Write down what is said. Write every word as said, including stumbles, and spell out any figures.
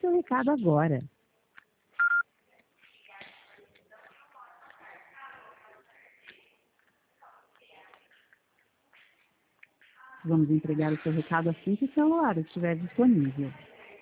seu recado agora. Vamos entregar o seu recado assim que o celular estiver disponível.